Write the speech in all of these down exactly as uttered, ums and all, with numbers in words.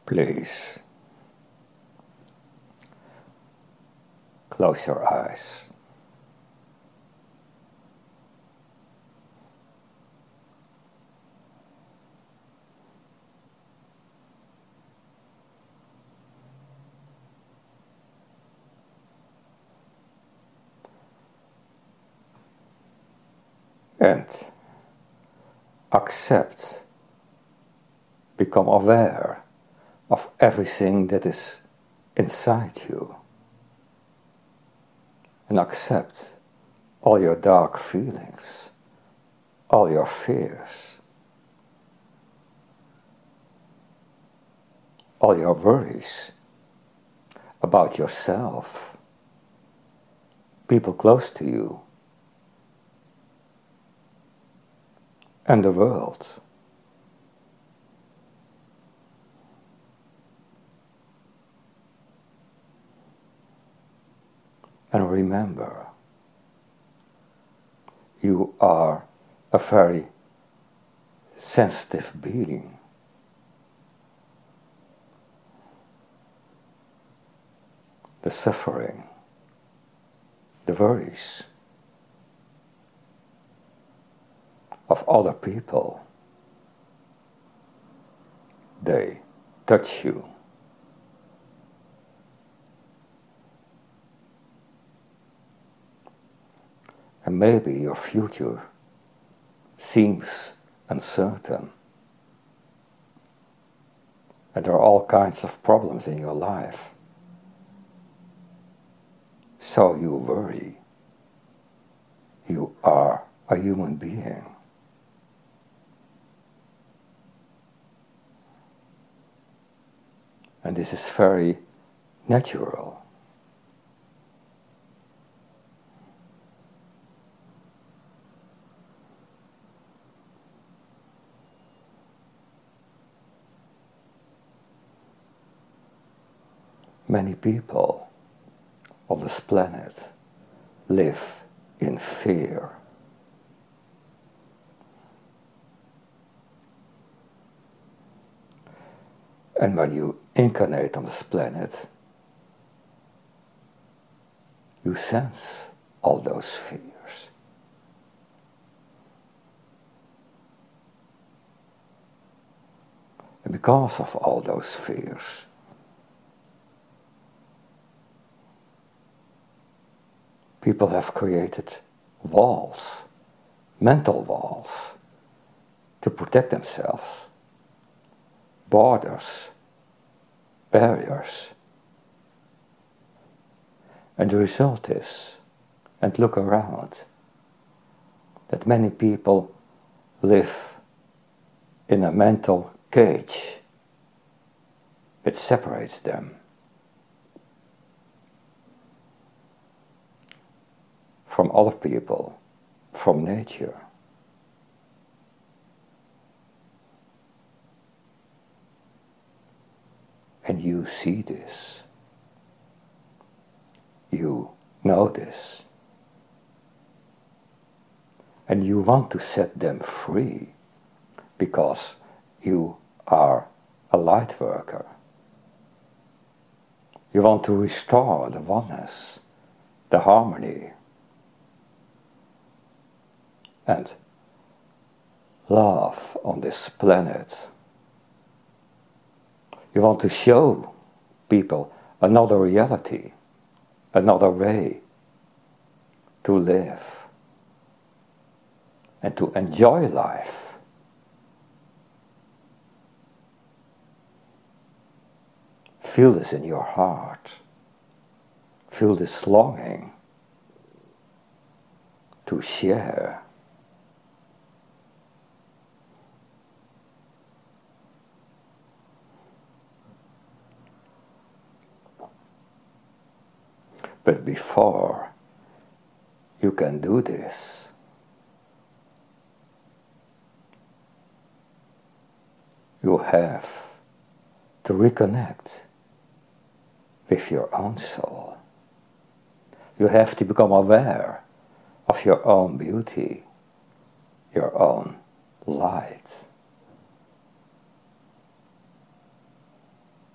Please close your eyes. And accept, become aware of everything that is inside you. And accept all your dark feelings, all your fears, all your worries about yourself, people close to you, and the world. And remember, you are a very sensitive being. The suffering, the worries of other people, they touch you. And maybe your future seems uncertain. And there are all kinds of problems in your life. So you worry. You are a human being. And this is very natural. Many people on this planet live in fear. And when you incarnate on this planet, you sense all those fears. And because of all those fears, people have created walls, mental walls, to protect themselves. Borders, barriers. And the result is, and look around, that many people live in a mental cage that separates them from other people, from nature. And you see this. You know this. And you want to set them free because you are a light worker. You want to restore the oneness, the harmony, and love on this planet. You want to show people another reality, another way to live and to enjoy life. Feel this in your heart. Feel this longing to share. But before you can do this, you have to reconnect with your own soul. You have to become aware of your own beauty, your own light.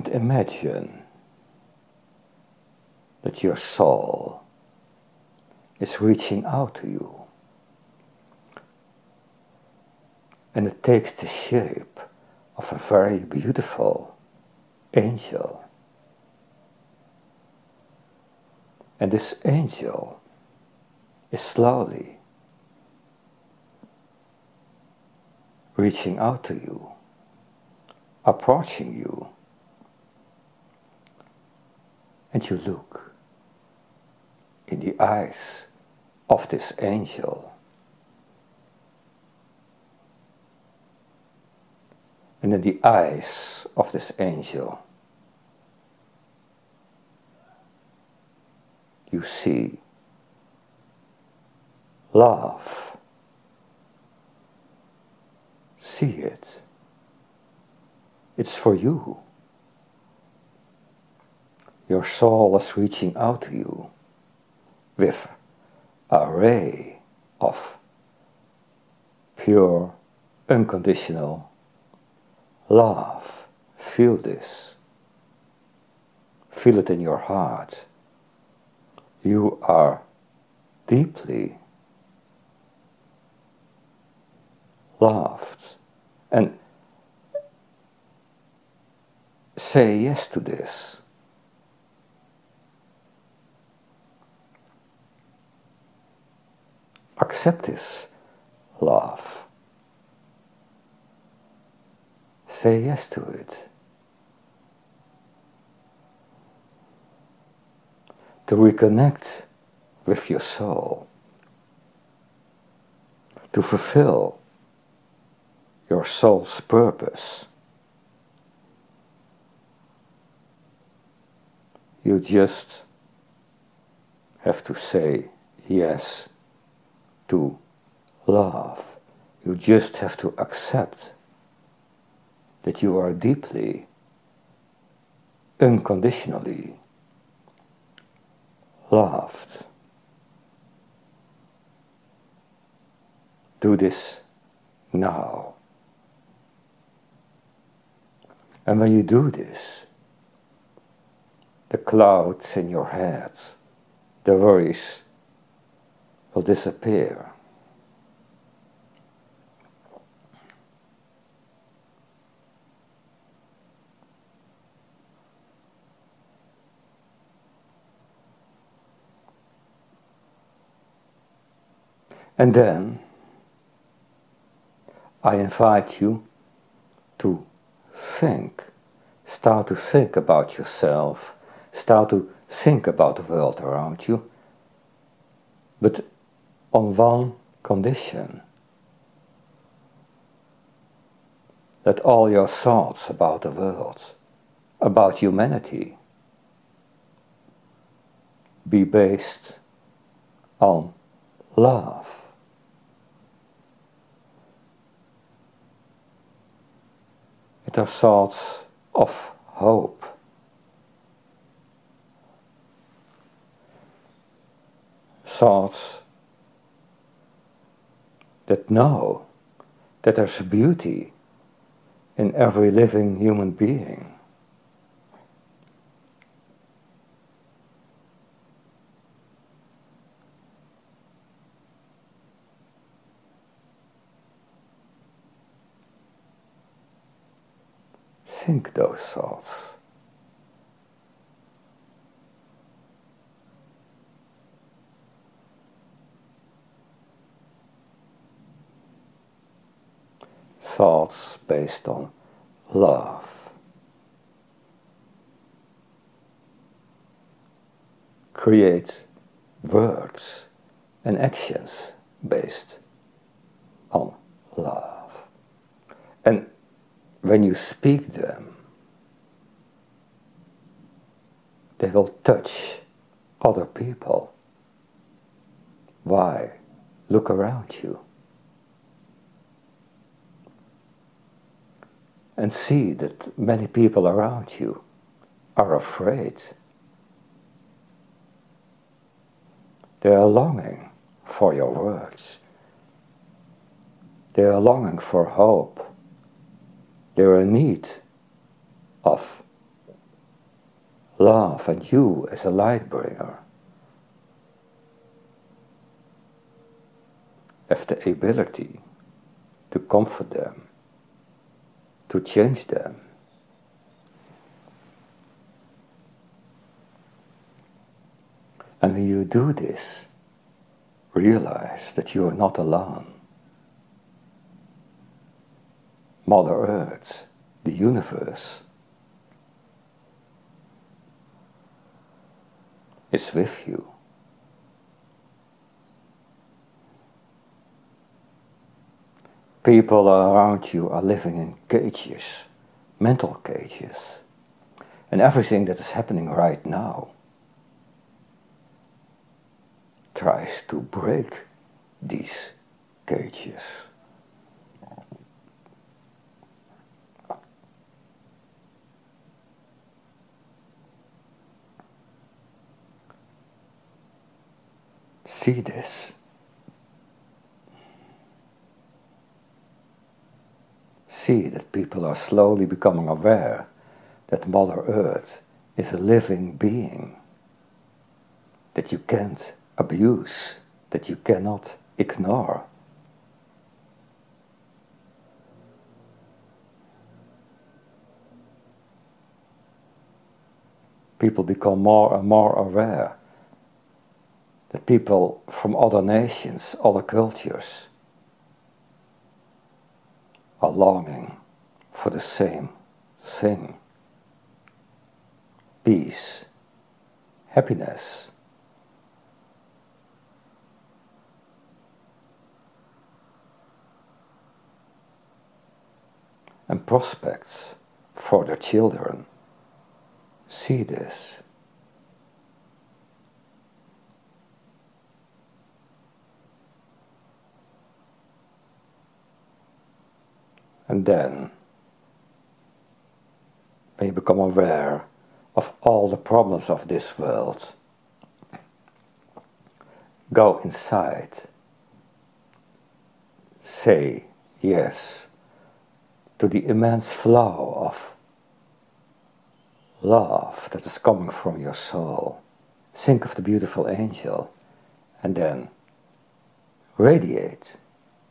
imagine that your soul is reaching out to you. And it takes the shape of a very beautiful angel. And this angel is slowly reaching out to you, approaching you. And you look in the eyes of this angel. And in the eyes of this angel, you see love. See it. It's for you. Your soul is reaching out to you with a ray of pure, unconditional love. Feel this. Feel it in your heart. You are deeply loved. And say yes to this. Accept this love. Say yes to it. To reconnect with your soul. To fulfill your soul's purpose. You just have to say yes to love. You just have to accept that you are deeply, unconditionally loved. Do this now. And when you do this, the clouds in your head, the worries will disappear. And then I invite you to think, start to think about yourself, start to think about the world around you, but on one condition: that all your thoughts about the world, about humanity, be based on love. It are thoughts of hope. Thoughts that know that there's beauty in every living human being. Think those thoughts. Thoughts based on love. Create words and actions based on love. And when you speak them, they will touch other people. Why? Look around you and see that many people around you are afraid. They are longing for your words. They are longing for hope. They are in need of love and you as a light bringer have the ability to comfort them, to change them. And when you do this, realize that you are not alone. Mother Earth, the universe, is with you. People around you are living in cages, mental cages, and everything that is happening right now tries to break these cages. See this. See that people are slowly becoming aware that Mother Earth is a living being that you can't abuse, that you cannot ignore. People become more and more aware that people from other nations, other cultures, are longing for the same thing. Peace, happiness. And prospects for their children. See this. And then, when you become aware of all the problems of this world, go inside. Say yes to the immense flow of love that is coming from your soul. Think of the beautiful angel and then radiate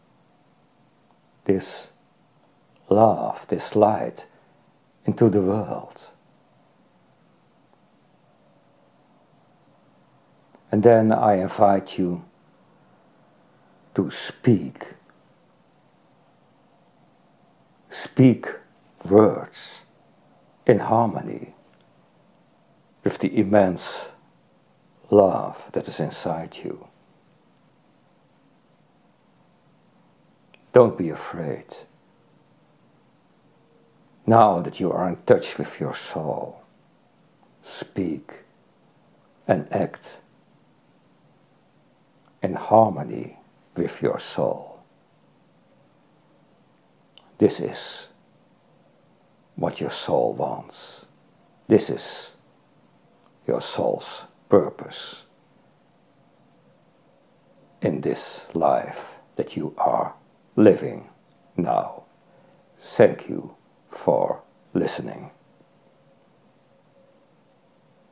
this love, this light into the world. And then I invite you to speak. Speak words in harmony with the immense love that is inside you. Don't be afraid. Now that you are in touch with your soul, speak and act in harmony with your soul. This is what your soul wants. This is your soul's purpose in this life that you are living now. Thank you for listening.